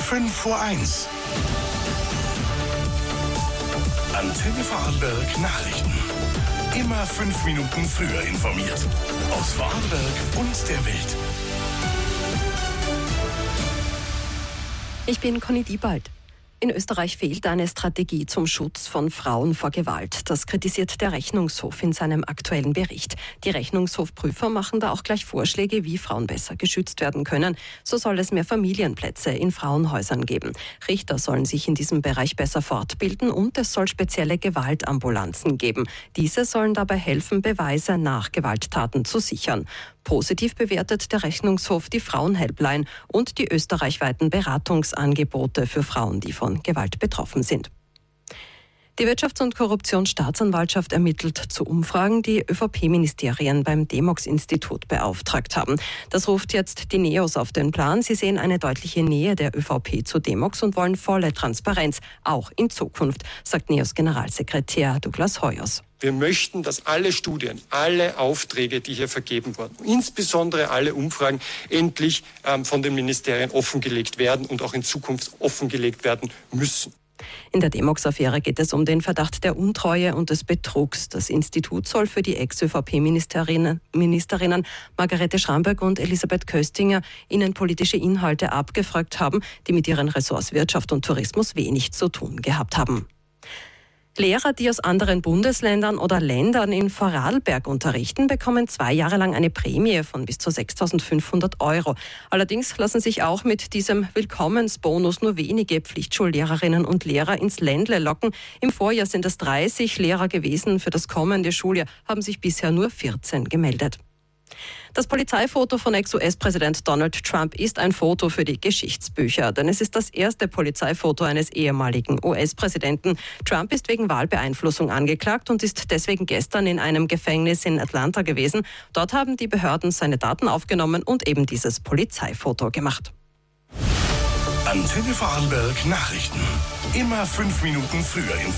5:01. Antenne Vorarlberg Nachrichten. Immer 5 Minuten früher informiert. Aus Vorarlberg und der Welt. Ich bin Conny Diebald. In Österreich fehlt eine Strategie zum Schutz von Frauen vor Gewalt. Das kritisiert der Rechnungshof in seinem aktuellen Bericht. Die Rechnungshofprüfer machen da auch gleich Vorschläge, wie Frauen besser geschützt werden können. So soll es mehr Familienplätze in Frauenhäusern geben. Richter sollen sich in diesem Bereich besser fortbilden und es soll spezielle Gewaltambulanzen geben. Diese sollen dabei helfen, Beweise nach Gewalttaten zu sichern. Positiv bewertet der Rechnungshof die Frauenhelpline und die österreichweiten Beratungsangebote für Frauen, die von Gewalt betroffen sind. Die Wirtschafts- und Korruptionsstaatsanwaltschaft ermittelt zu Umfragen, die ÖVP-Ministerien beim Demox-Institut beauftragt haben. Das ruft jetzt die NEOS auf den Plan. Sie sehen eine deutliche Nähe der ÖVP zu Demox und wollen volle Transparenz, auch in Zukunft, sagt NEOS-Generalsekretär Douglas Hoyos. Wir möchten, dass alle Studien, alle Aufträge, die hier vergeben wurden, insbesondere alle Umfragen, endlich von den Ministerien offengelegt werden und auch in Zukunft offengelegt werden müssen. In der Demox-Affäre geht es um den Verdacht der Untreue und des Betrugs. Das Institut soll für die Ex-ÖVP-Ministerinnen Margarete Schramböck und Elisabeth Köstinger innenpolitische Inhalte abgefragt haben, die mit ihren Ressorts Wirtschaft und Tourismus wenig zu tun gehabt haben. Lehrer, die aus anderen Bundesländern oder Ländern in Vorarlberg unterrichten, bekommen 2 Jahre lang eine Prämie von bis zu 6.500 €. Allerdings lassen sich auch mit diesem Willkommensbonus nur wenige Pflichtschullehrerinnen und Lehrer ins Ländle locken. Im Vorjahr sind es 30 Lehrer gewesen. Für das kommende Schuljahr haben sich bisher nur 14 gemeldet. Das Polizeifoto von Ex-US-Präsident Donald Trump ist ein Foto für die Geschichtsbücher, denn es ist das erste Polizeifoto eines ehemaligen US-Präsidenten. Trump ist wegen Wahlbeeinflussung angeklagt und ist deswegen gestern in einem Gefängnis in Atlanta gewesen. Dort haben die Behörden seine Daten aufgenommen und eben dieses Polizeifoto gemacht. Antenne Vorarlberg Nachrichten. Immer 5 Minuten früher informiert.